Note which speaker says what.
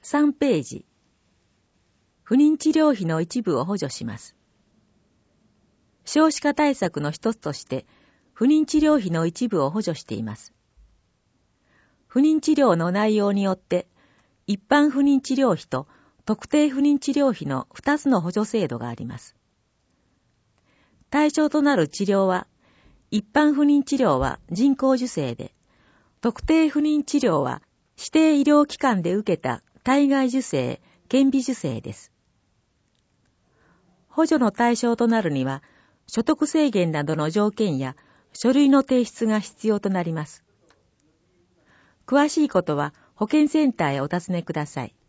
Speaker 1: 3ページ。不妊治療費の一部を補助します。少子化対策の一つとして、不妊治療費の一部を補助しています。不妊治療の内容によって、一般不妊治療費と特定不妊治療費の2つの補助制度があります。対象となる治療は、一般不妊治療は人工授精で、特定不妊治療は指定医療機関で受けた体外受精、顕微授精です。補助の対象となるには、所得制限などの条件や書類の提出が必要となります。詳しいことは保健センターへお尋ねください。